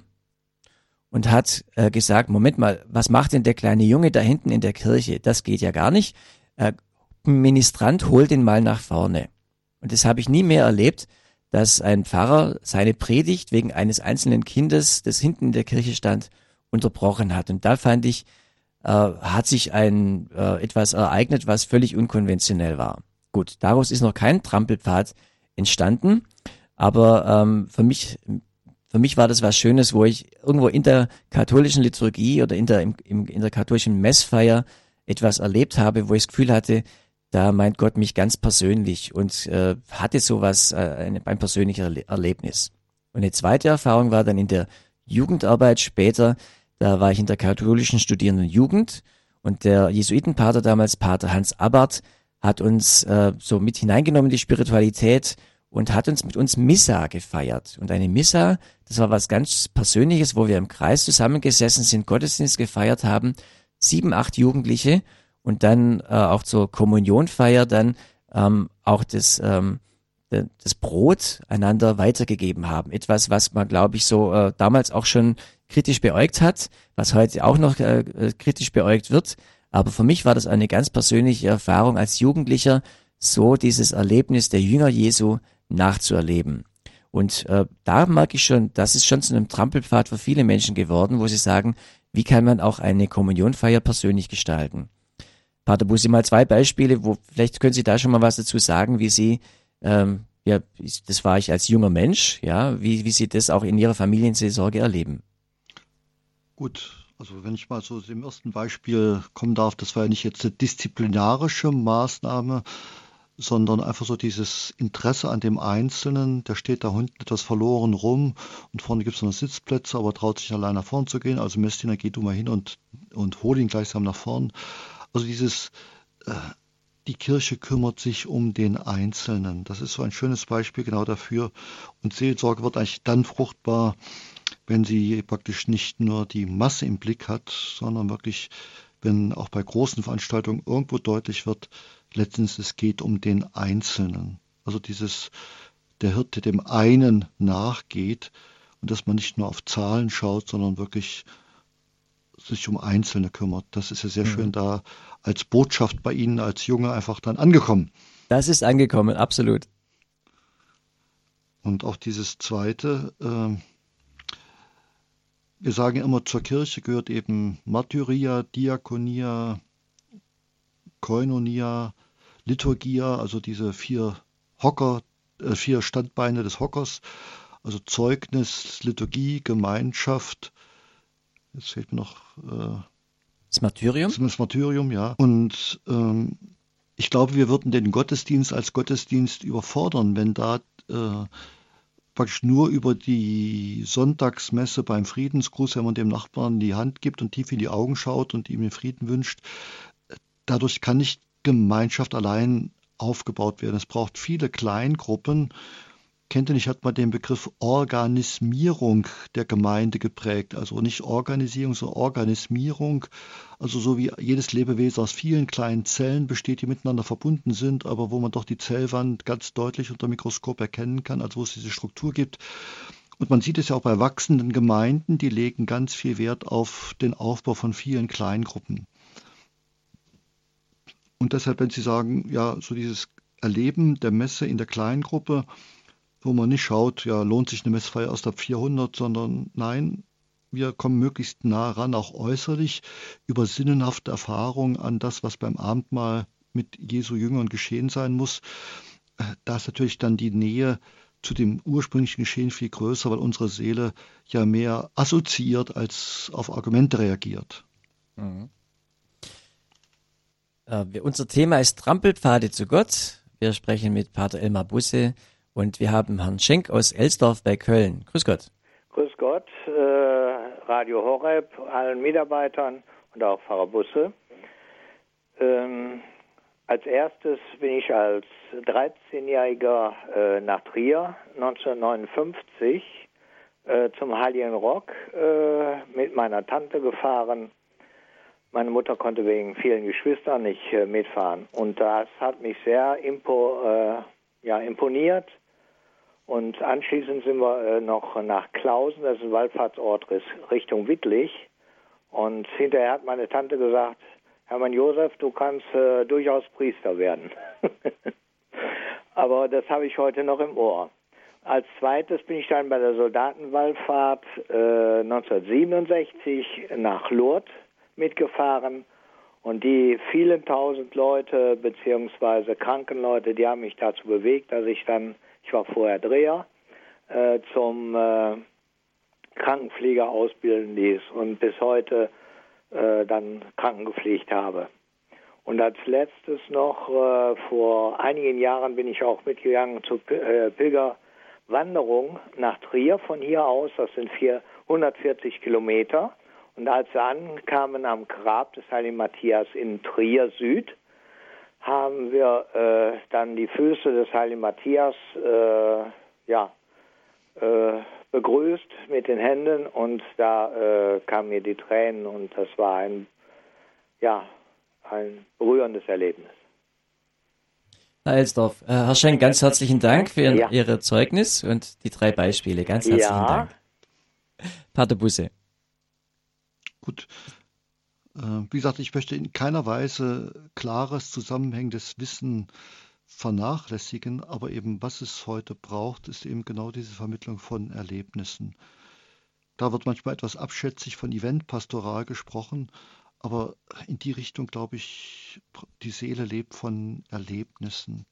A: und hat äh, gesagt, Moment mal, was macht denn der kleine Junge da hinten in der Kirche? Das geht ja gar nicht. Äh, Ministrant, hol den mal nach vorne. Und das habe ich nie mehr erlebt, dass ein Pfarrer seine Predigt wegen eines einzelnen Kindes, das hinten in der Kirche stand, unterbrochen hat. Und da fand ich, äh, hat sich ein äh, etwas ereignet, was völlig unkonventionell war. Gut, daraus ist noch kein Trampelpfad entstanden, aber ähm, für mich für mich war das was Schönes, wo ich irgendwo in der katholischen Liturgie oder in der im, im, in der katholischen Messfeier etwas erlebt habe, wo ich das Gefühl hatte, da meint Gott mich ganz persönlich und äh, hatte sowas, äh, ein, ein persönliches Erle- Erlebnis. Und eine zweite Erfahrung war dann in der Jugendarbeit später, da war ich in der katholischen Studierenden Jugend und der Jesuitenpater damals, Pater Hans Abbart, hat uns äh, so mit hineingenommen in die Spiritualität und hat uns mit uns Missa gefeiert. Und eine Missa, das war was ganz Persönliches, wo wir im Kreis zusammengesessen sind, Gottesdienst gefeiert haben, sieben, acht Jugendliche, und dann äh, auch zur Kommunionfeier dann ähm, auch das, ähm, das Brot einander weitergegeben haben. Etwas, was man, glaube ich, so äh, damals auch schon kritisch beäugt hat, was heute auch noch äh, kritisch beäugt wird. Aber für mich war das eine ganz persönliche Erfahrung als Jugendlicher, so dieses Erlebnis der Jünger Jesu nachzuerleben. Und äh, da merke ich schon, das ist schon zu einem Trampelpfad für viele Menschen geworden, wo sie sagen, wie kann man auch eine Kommunionfeier persönlich gestalten? Pater Busse, mal zwei Beispiele, wo vielleicht können Sie da schon mal was dazu sagen, wie Sie, ähm, ja, das war ich als junger Mensch, ja, wie, wie Sie das auch in Ihrer Familienseelsorge erleben.
B: Gut, also wenn ich mal so zum ersten Beispiel kommen darf, das war ja nicht jetzt eine disziplinarische Maßnahme, sondern einfach so dieses Interesse an dem Einzelnen, der steht da hinten etwas verloren rum und vorne gibt es noch Sitzplätze, aber traut sich allein nach vorn zu gehen, also Messdiener, geh du mal hin und, und hol ihn gleichsam nach vorn. Also dieses, äh, die Kirche kümmert sich um den Einzelnen. Das ist so ein schönes Beispiel genau dafür. Und Seelsorge wird eigentlich dann fruchtbar, wenn sie praktisch nicht nur die Masse im Blick hat, sondern wirklich, wenn auch bei großen Veranstaltungen irgendwo deutlich wird, letztens es geht um den Einzelnen. Also dieses, der Hirte dem einen nachgeht und dass man nicht nur auf Zahlen schaut, sondern wirklich sich um Einzelne kümmert. Das ist ja sehr schön da als Botschaft bei Ihnen als Junge einfach dann angekommen.
A: Das ist angekommen, absolut.
B: Und auch dieses Zweite, äh, wir sagen immer, zur Kirche gehört eben Martyria, Diakonia, Koinonia, Liturgia, also diese vier Hocker, äh, vier Standbeine des Hockers, also Zeugnis, Liturgie, Gemeinschaft. Jetzt fehlt mir noch äh,
A: das Martyrium.
B: Das Martyrium, ja. Und ähm, ich glaube, wir würden den Gottesdienst als Gottesdienst überfordern, wenn da äh, praktisch nur über die Sonntagsmesse beim Friedensgruß, wenn man dem Nachbarn die Hand gibt und tief in die Augen schaut und ihm den Frieden wünscht. Dadurch kann nicht Gemeinschaft allein aufgebaut werden. Es braucht viele Kleingruppen. Kenntnis hat man den Begriff Organismierung der Gemeinde geprägt. Also nicht Organisierung, sondern Organismierung. Also so wie jedes Lebewesen aus vielen kleinen Zellen besteht, die miteinander verbunden sind, aber wo man doch die Zellwand ganz deutlich unter dem Mikroskop erkennen kann, also wo es diese Struktur gibt. Und man sieht es ja auch bei wachsenden Gemeinden, die legen ganz viel Wert auf den Aufbau von vielen Kleingruppen. Und deshalb, wenn Sie sagen, ja, so dieses Erleben der Messe in der Kleingruppe, wo man nicht schaut, ja, lohnt sich eine Messfeier erst ab vierhundert, sondern nein, wir kommen möglichst nah ran, auch äußerlich, über sinnenhafte Erfahrungen an das, was beim Abendmahl mit Jesu Jüngern geschehen sein muss. Da ist natürlich dann die Nähe zu dem ursprünglichen Geschehen viel größer, weil unsere Seele ja mehr assoziiert als auf Argumente reagiert.
A: Mhm. Äh, wir, unser Thema ist Trampelpfade zu Gott. Wir sprechen mit Pater Elmar Busse und wir haben Herrn Schenk aus Elsdorf bei Köln. Grüß Gott.
C: Grüß Gott, äh, Radio Horeb, allen Mitarbeitern und auch Pfarrer Busse. Ähm, als erstes bin ich als dreizehnjähriger äh, nach Trier neunzehnhundertneunundfünfzig äh, zum Heiligen Rock äh, mit meiner Tante gefahren. Meine Mutter konnte wegen vielen Geschwistern nicht äh, mitfahren. Und das hat mich sehr impo, äh, ja, imponiert. Und anschließend sind wir äh, noch nach Klausen, das ist ein Wallfahrtsort Richtung Wittlich. Und hinterher hat meine Tante gesagt, Hermann Josef, du kannst äh, durchaus Priester werden. Aber das habe ich heute noch im Ohr. Als zweites bin ich dann bei der Soldatenwallfahrt äh, neunzehnhundertsiebenundsechzig nach Lourdes mitgefahren. Und die vielen tausend Leute beziehungsweise Krankenleute, die haben mich dazu bewegt, dass ich dann, ich war vorher Dreher, äh, zum äh, Krankenpfleger ausbilden ließ und bis heute äh, dann Kranken gepflegt habe. Und als letztes noch, äh, vor einigen Jahren bin ich auch mitgegangen zur äh, Pilgerwanderung nach Trier von hier aus, das sind hundertvierzig Kilometer. Und als wir ankamen am Grab des Heiligen Matthias in Trier Süd, haben wir äh, dann die Füße des Heiligen Matthias äh, ja, äh, begrüßt mit den Händen und da äh, kamen mir die Tränen und das war ein, ja, ein berührendes Erlebnis.
A: Herr Elsdorf, äh, Herr Schenk, ganz herzlichen Dank für Ihr,
C: Ja.
A: Ihr Zeugnis und die drei Beispiele. Ganz herzlichen
C: Ja.
A: Dank. Pater Busse.
B: Gut. Äh, Wie gesagt, ich möchte in keiner Weise klares, zusammenhängendes Wissen vernachlässigen, aber eben was es heute braucht, ist eben genau diese Vermittlung von Erlebnissen. Da wird manchmal etwas abschätzig von Eventpastoral gesprochen, aber in die Richtung, glaube ich, die Seele lebt von Erlebnissen.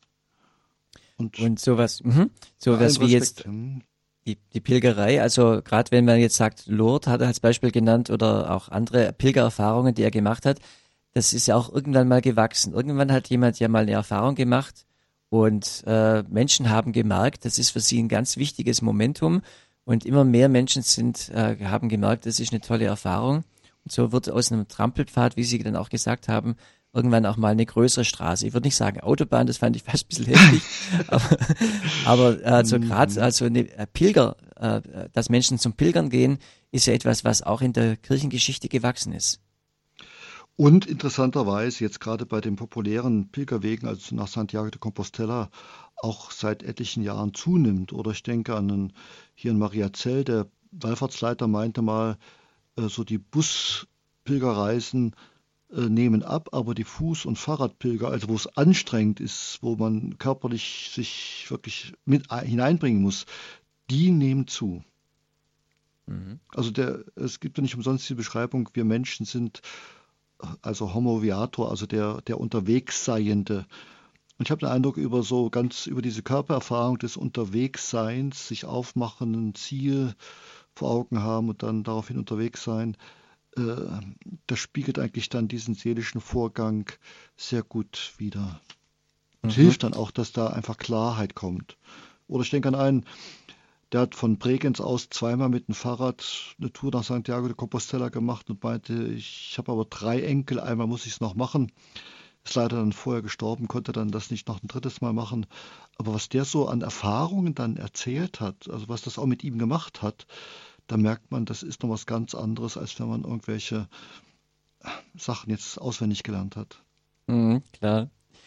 B: Und,
A: Und sowas, mhm,
B: bei
A: sowas
B: allem
A: wie jetzt
B: Respekt, hm,
A: die, die Pilgerei, also gerade wenn man jetzt sagt, Lourdes hat er als Beispiel genannt oder auch andere Pilgererfahrungen, die er gemacht hat, das ist ja auch irgendwann mal gewachsen. Irgendwann hat jemand ja mal eine Erfahrung gemacht und äh, Menschen haben gemerkt, das ist für sie ein ganz wichtiges Momentum und immer mehr Menschen sind äh, haben gemerkt, das ist eine tolle Erfahrung. Und so wird aus einem Trampelpfad, wie Sie dann auch gesagt haben, irgendwann auch mal eine größere Straße. Ich würde nicht sagen Autobahn, das fand ich fast ein bisschen heftig, aber, aber also gerade also eine äh, Pilger, äh, dass Menschen zum Pilgern gehen, ist ja etwas, was auch in der Kirchengeschichte gewachsen ist.
B: Und interessanterweise jetzt gerade bei den populären Pilgerwegen, also nach Santiago de Compostela, auch seit etlichen Jahren zunimmt. Oder ich denke an einen, hier in Mariazell, der Wallfahrtsleiter meinte mal, äh, so die Buspilgerreisen äh, nehmen ab, aber die Fuß- und Fahrradpilger, also wo es anstrengend ist, wo man körperlich sich wirklich mit ein- hineinbringen muss, die nehmen zu.
A: Mhm.
B: Also der, es gibt ja nicht umsonst die Beschreibung, wir Menschen sind also Homo viator, also der, der Unterwegsseiende. Und ich habe den Eindruck, über so ganz, über diese Körpererfahrung des Unterwegsseins, sich aufmachen, ein Ziel vor Augen haben und dann daraufhin unterwegs sein, äh, das spiegelt eigentlich dann diesen seelischen Vorgang sehr gut wider. Und
A: Mhm.
B: hilft dann auch, dass da einfach Klarheit kommt. Oder ich denke an einen, der hat von Bregenz aus zweimal mit dem Fahrrad eine Tour nach Santiago de Compostela gemacht und meinte, ich habe aber drei Enkel, einmal muss ich es noch machen. Ist leider dann vorher gestorben, konnte dann das nicht noch ein drittes Mal machen. Aber was der so an Erfahrungen dann erzählt hat, also was das auch mit ihm gemacht hat, da merkt man, das ist noch was ganz anderes, als wenn man irgendwelche Sachen jetzt auswendig gelernt hat.
A: Mhm, klar.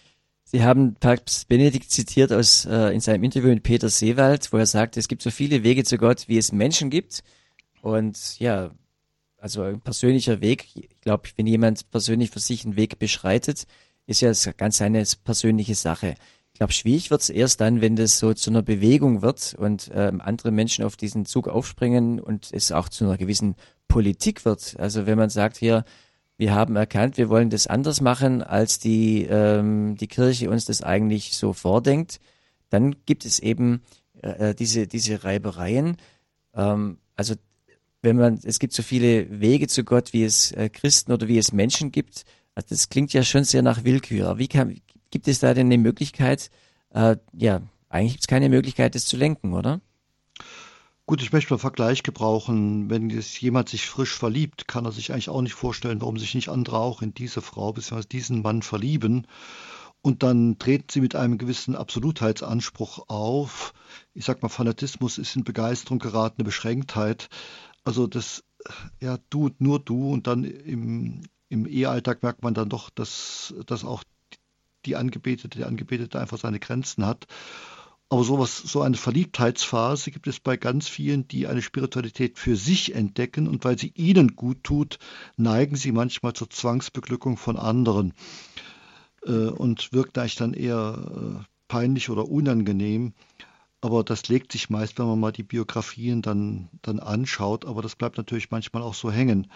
A: Sie haben Papst Benedikt zitiert aus äh, in seinem Interview mit Peter Seewald, wo er sagt, es gibt so viele Wege zu Gott, wie es Menschen gibt. Und ja, also ein persönlicher Weg, ich glaube, wenn jemand persönlich für sich einen Weg beschreitet, ist ja ganz eine persönliche Sache. Ich glaube, schwierig wird es erst dann, wenn das so zu einer Bewegung wird und ähm, andere Menschen auf diesen Zug aufspringen und es auch zu einer gewissen Politik wird. Also wenn man sagt hier, wir haben erkannt, wir wollen das anders machen, als die ähm, die Kirche uns das eigentlich so vordenkt, dann gibt es eben äh, diese diese Reibereien. Ähm, also wenn man, es gibt so viele Wege zu Gott, wie es äh, Christen oder wie es Menschen gibt. Also das klingt ja schon sehr nach Willkür. Wie kann, gibt es da denn eine Möglichkeit? Äh, ja, eigentlich gibt es keine Möglichkeit, das zu lenken, oder?
B: Gut, ich möchte mal einen Vergleich gebrauchen. Wenn jetzt jemand sich frisch verliebt, kann er sich eigentlich auch nicht vorstellen, warum sich nicht andere auch in diese Frau bzw. diesen Mann verlieben. Und dann treten sie mit einem gewissen Absolutheitsanspruch auf. Ich sag mal, Fanatismus ist in Begeisterung geratene Beschränktheit. Also das, ja, du, nur du. Und dann im, im Ehealltag merkt man dann doch, dass, dass auch die Angebetete, der Angebetete einfach seine Grenzen hat. Aber sowas, so eine Verliebtheitsphase gibt es bei ganz vielen, die eine Spiritualität für sich entdecken und weil sie ihnen gut tut, neigen sie manchmal zur Zwangsbeglückung von anderen äh, und wirkt eigentlich dann eher äh, peinlich oder unangenehm. Aber das legt sich meist, wenn man mal die Biografien dann, dann anschaut, aber das bleibt natürlich manchmal auch so hängen.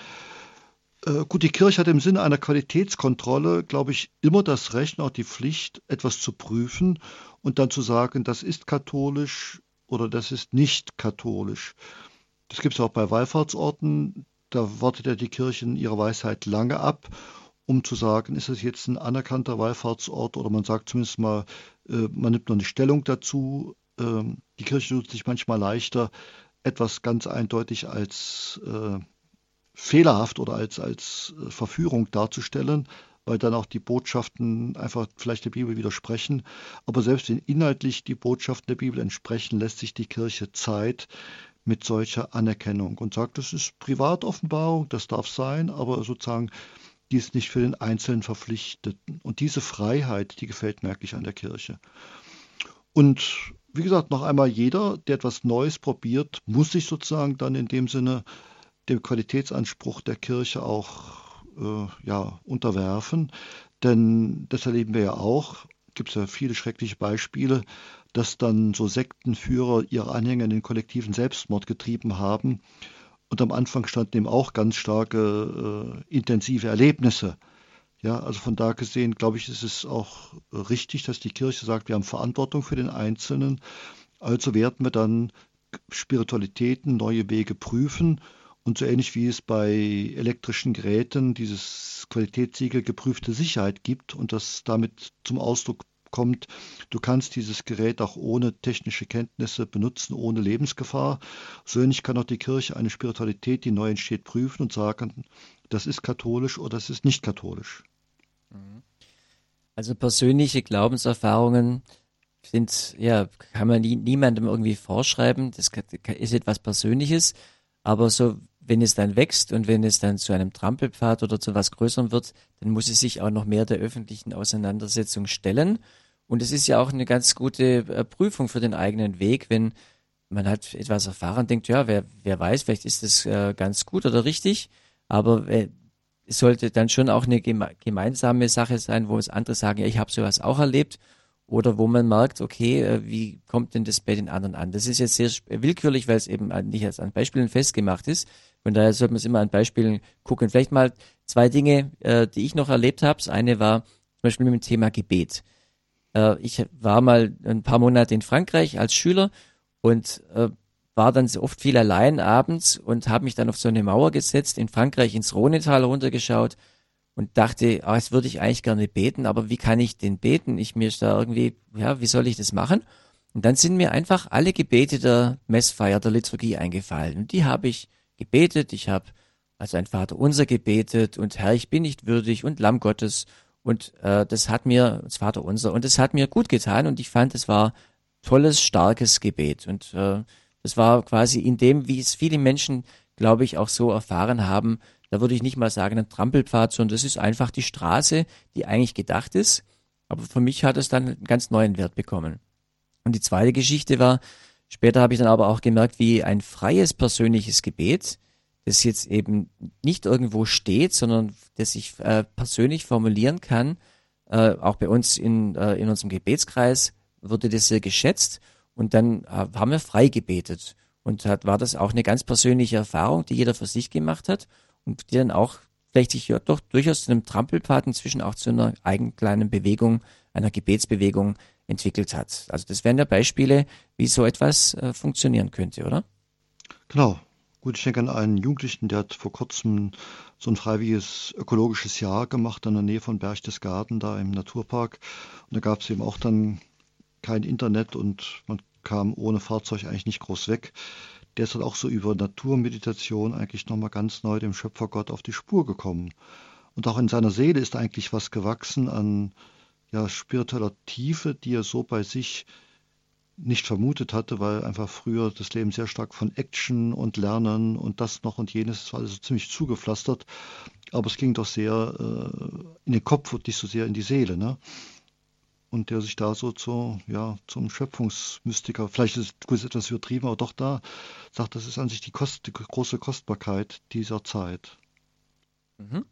B: Äh, gut, die Kirche hat im Sinne einer Qualitätskontrolle, glaube ich, immer das Recht und auch die Pflicht, etwas zu prüfen und dann zu sagen, das ist katholisch oder das ist nicht katholisch. Das gibt es auch bei Wallfahrtsorten. Da wartet ja die Kirche in ihrer Weisheit lange ab, um zu sagen, ist es jetzt ein anerkannter Wallfahrtsort oder man sagt zumindest mal, äh, man nimmt noch eine Stellung dazu. Ähm, die Kirche tut sich manchmal leichter, etwas ganz eindeutig als äh, fehlerhaft oder als, als äh, Verführung darzustellen, weil dann auch die Botschaften einfach vielleicht der Bibel widersprechen. Aber selbst wenn inhaltlich die Botschaften der Bibel entsprechen, lässt sich die Kirche Zeit mit solcher Anerkennung und sagt, das ist Privatoffenbarung, das darf sein, aber sozusagen, die ist nicht für den Einzelnen verpflichtet. Und diese Freiheit, die gefällt mir wirklich an der Kirche. Und wie gesagt, noch einmal, jeder, der etwas Neues probiert, muss sich sozusagen dann in dem Sinne dem Qualitätsanspruch der Kirche auch äh, ja, unterwerfen. Denn das erleben wir ja auch, gibt es ja viele schreckliche Beispiele, dass dann so Sektenführer ihre Anhänger in den kollektiven Selbstmord getrieben haben. Und am Anfang standen eben auch ganz starke, äh, intensive Erlebnisse. Ja, also von da gesehen, glaube ich, ist es auch richtig, dass die Kirche sagt, wir haben Verantwortung für den Einzelnen. Also werden wir dann Spiritualitäten, neue Wege prüfen. Und so ähnlich wie es bei elektrischen Geräten dieses Qualitätssiegel geprüfte Sicherheit gibt und das damit zum Ausdruck kommt, du kannst dieses Gerät auch ohne technische Kenntnisse benutzen, ohne Lebensgefahr. So ähnlich kann auch die Kirche eine Spiritualität, die neu entsteht, prüfen und sagen, das ist katholisch oder das ist nicht katholisch.
A: Also persönliche Glaubenserfahrungen sind, ja, kann man nie, niemandem irgendwie vorschreiben. Das ist etwas Persönliches. Aber so, wenn es dann wächst und wenn es dann zu einem Trampelpfad oder zu was Größerem wird, dann muss es sich auch noch mehr der öffentlichen Auseinandersetzung stellen. Und es ist ja auch eine ganz gute äh, Prüfung für den eigenen Weg, wenn man hat etwas erfahren, denkt, ja, wer, wer weiß, vielleicht ist das äh, ganz gut oder richtig. Aber äh, es sollte dann schon auch eine geme- gemeinsame Sache sein, wo es andere sagen, ja, ich habe sowas auch erlebt. Oder wo man merkt, okay, wie kommt denn das bei den anderen an? Das ist jetzt sehr willkürlich, weil es eben nicht als an Beispielen festgemacht ist. Von daher sollte man es immer an Beispielen gucken. Vielleicht mal zwei Dinge, die ich noch erlebt habe. Das eine war zum Beispiel mit dem Thema Gebet. Ich war mal ein paar Monate in Frankreich als Schüler und war dann so oft viel allein abends und habe mich dann auf so eine Mauer gesetzt, in Frankreich ins Rhonetal runtergeschaut und dachte, ah, jetzt würde ich eigentlich gerne beten, aber wie kann ich denn beten? Ich mir ist da irgendwie, ja, wie soll ich das machen? Und dann sind mir einfach alle Gebete der Messfeier, der Liturgie eingefallen. Und die habe ich gebetet. Ich habe also ein Vaterunser gebetet und Herr, ich bin nicht würdig und Lamm Gottes. Und äh, das hat mir, das Vaterunser, und das hat mir gut getan. Und ich fand, es war tolles, starkes Gebet. Und äh, das war quasi in dem, wie es viele Menschen, glaube ich, auch so erfahren haben. Da würde ich nicht mal sagen ein Trampelpfad, sondern das ist einfach die Straße, die eigentlich gedacht ist. aber für mich hat es dann einen ganz neuen Wert bekommen. Und die zweite Geschichte war, später habe ich dann aber auch gemerkt, wie ein freies persönliches Gebet, das jetzt eben nicht irgendwo steht, sondern das ich äh, persönlich formulieren kann, äh, auch bei uns in, äh, in unserem Gebetskreis wurde das sehr geschätzt und dann äh, haben wir frei gebetet und hat, war das auch eine ganz persönliche Erfahrung, die jeder für sich gemacht hat und die dann auch vielleicht sich ja doch durchaus zu einem Trampelpfad inzwischen auch zu einer eigenen kleinen Bewegung, einer Gebetsbewegung entwickelt hat. Also das wären ja Beispiele, wie so etwas äh, funktionieren könnte, oder?
B: Genau. Gut, ich denke an einen Jugendlichen, der hat vor kurzem so ein freiwilliges ökologisches Jahr gemacht in der Nähe von Berchtesgaden, da im Naturpark. Und da gab es eben auch dann kein Internet und man kam ohne Fahrzeug eigentlich nicht groß weg. Der ist halt auch so über Naturmeditation eigentlich nochmal ganz neu dem Schöpfergott auf die Spur gekommen. Und auch in seiner Seele ist eigentlich was gewachsen an ja, spiritueller Tiefe, die er so bei sich nicht vermutet hatte, weil einfach früher das Leben sehr stark von Action und Lernen und das noch und jenes, das war also ziemlich zugepflastert. Aber es ging doch sehr äh, in den Kopf und nicht so sehr in die Seele, ne? Und der sich da so zu, ja, zum Schöpfungsmystiker, vielleicht ist es etwas übertrieben, aber doch da sagt, das ist an sich die, Kost, die große Kostbarkeit dieser Zeit.
A: Mhm.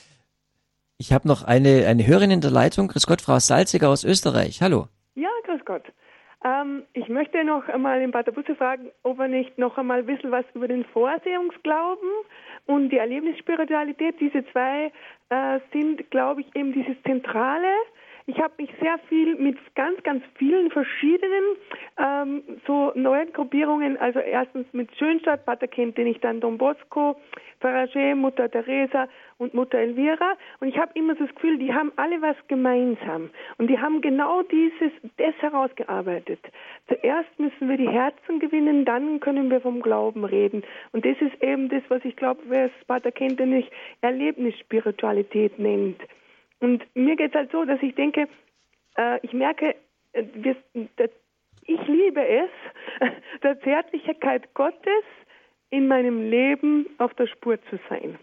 A: Ich habe noch eine, eine Hörerin in der Leitung. Grüß Gott, Frau Salziger aus Österreich. Hallo.
D: Ja, grüß Gott. Ähm, ich möchte noch einmal den Pater Busse fragen, ob er nicht noch einmal ein bisschen was über den Vorsehungsglauben und die Erlebnisspiritualität, diese zwei äh, sind, glaube ich, eben dieses Zentrale. Ich habe mich sehr viel mit ganz, ganz vielen verschiedenen ähm, so neuen Gruppierungen, also erstens mit Schönstadt, Pater kennt den ich dann, Don Bosco, Faragé, Mutter Teresa und Mutter Elvira. Und ich habe immer das Gefühl, die haben alle was gemeinsam. Und die haben genau dieses, das herausgearbeitet. Zuerst müssen wir die Herzen gewinnen, dann können wir vom Glauben reden. Und das ist eben das, was ich glaube, wer es Pater kennt, den ich Erlebnisspiritualität nennt. Und mir geht es halt so, dass ich denke, äh, ich merke, äh, wir, der, ich liebe es, der Zärtlichkeit Gottes in meinem Leben auf der Spur zu sein.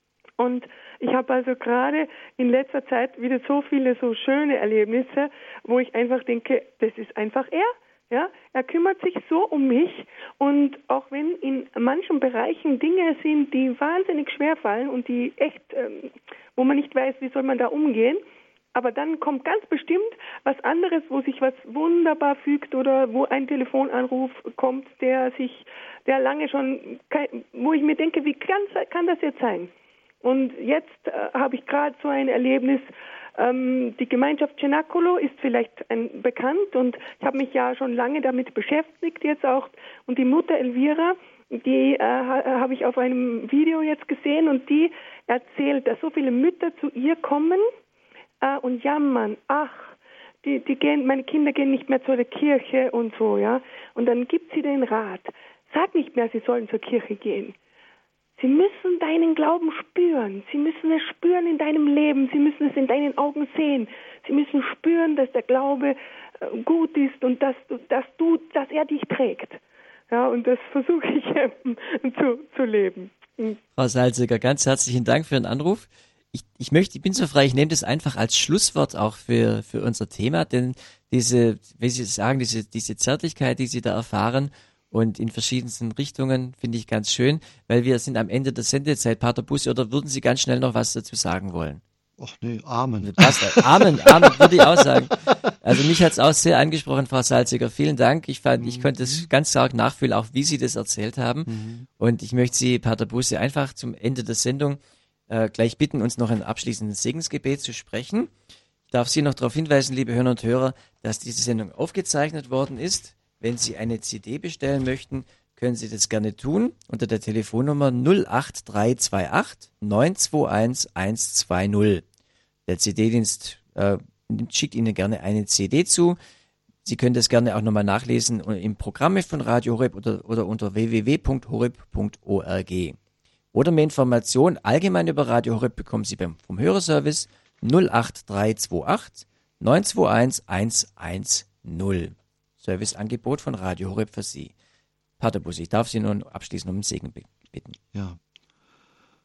D: Und ich habe also gerade in letzter Zeit wieder so viele so schöne Erlebnisse, wo ich einfach denke, das ist einfach er. Ja, er kümmert sich so um mich und auch wenn in manchen Bereichen Dinge sind, die wahnsinnig schwer fallen und die echt, ähm, wo man nicht weiß, wie soll man da umgehen, aber dann kommt ganz bestimmt was anderes, wo sich was wunderbar fügt oder wo ein Telefonanruf kommt, der sich, der lange schon, wo ich mir denke, wie kann, kann das jetzt sein? Und jetzt äh, habe ich gerade so ein Erlebnis. Ähm, die Gemeinschaft Cenacolo ist vielleicht ein, bekannt und ich habe mich ja schon lange damit beschäftigt jetzt auch. Und die Mutter Elvira, die äh, habe ich auf einem Video jetzt gesehen und die erzählt, dass so viele Mütter zu ihr kommen äh, und jammern. Ach, die, die gehen, meine Kinder gehen nicht mehr zur Kirche und so, ja. Und dann gibt sie den Rat: Sag nicht mehr, sie sollen zur Kirche gehen. Sie müssen deinen Glauben spüren. Sie müssen es spüren in deinem Leben. Sie müssen es in deinen Augen sehen. Sie müssen spüren, dass der Glaube äh, gut ist und dass du, dass du, dass er dich trägt. Ja, und das versuche ich eben zu, zu leben. Mhm.
A: Frau Salziger, ganz herzlichen Dank für den Anruf. Ich, ich möchte, ich bin so frei, ich nehme das einfach als Schlusswort auch für, für unser Thema, denn diese, wie Sie sagen, diese, diese Zärtlichkeit, die Sie da erfahren, und in verschiedensten Richtungen, finde ich ganz schön, weil wir sind am Ende der Sendezeit. Pater Busse, oder würden Sie ganz schnell noch was dazu sagen wollen?
B: Ach nee, Amen.
A: Passt, Amen, Amen, würde ich auch sagen. Also mich hat es auch sehr angesprochen, Frau Salziger. Vielen Dank. Ich fand, mhm. ich konnte es ganz stark nachfühlen, auch wie Sie das erzählt haben. Mhm. Und ich möchte Sie, Pater Busse, einfach zum Ende der Sendung äh, gleich bitten, uns noch ein abschließendes Segensgebet zu sprechen. Ich darf Sie noch darauf hinweisen, liebe Hörer und Hörer, dass diese Sendung aufgezeichnet worden ist. Wenn Sie eine C D bestellen möchten, können Sie das gerne tun unter der Telefonnummer null acht drei zwei acht neun zwei eins eins zwei null. Der C D-Dienst äh, schickt Ihnen gerne eine C D zu. Sie können das gerne auch nochmal nachlesen im Programm von Radio Horeb oder, oder unter w w w punkt horeb punkt org. Oder mehr Informationen allgemein über Radio Horeb bekommen Sie beim, vom Hörerservice null acht drei zwei acht neun zwei eins eins eins null. Serviceangebot von Radio Horeb für Sie. Pater Busse, ich darf Sie nun abschließend um den Segen bitten.
B: Ja.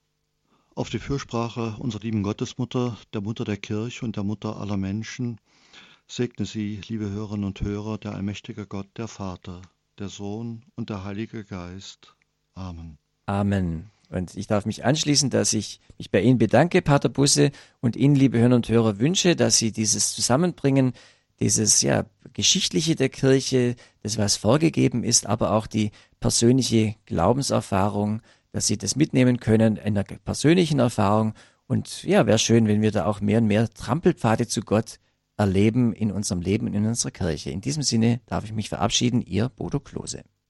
B: Auf die Fürsprache unserer lieben Gottesmutter, der Mutter der Kirche und der Mutter aller Menschen, Segne Sie, liebe Hörerinnen und Hörer, der allmächtige Gott, der Vater, der Sohn und der Heilige Geist. Amen.
A: Amen. Und ich darf mich anschließen, dass ich mich bei Ihnen bedanke, Pater Busse, und Ihnen, liebe Hörerinnen und Hörer, wünsche, dass Sie dieses Zusammenbringen, dieses ja Geschichtliche der Kirche, das was vorgegeben ist, aber auch die persönliche Glaubenserfahrung, dass Sie das mitnehmen können in der persönlichen Erfahrung. Und ja, wäre schön, wenn wir da auch mehr und mehr Trampelpfade zu Gott erleben in unserem Leben und in unserer Kirche. In diesem Sinne darf ich mich verabschieden, Ihr Bodo Klose.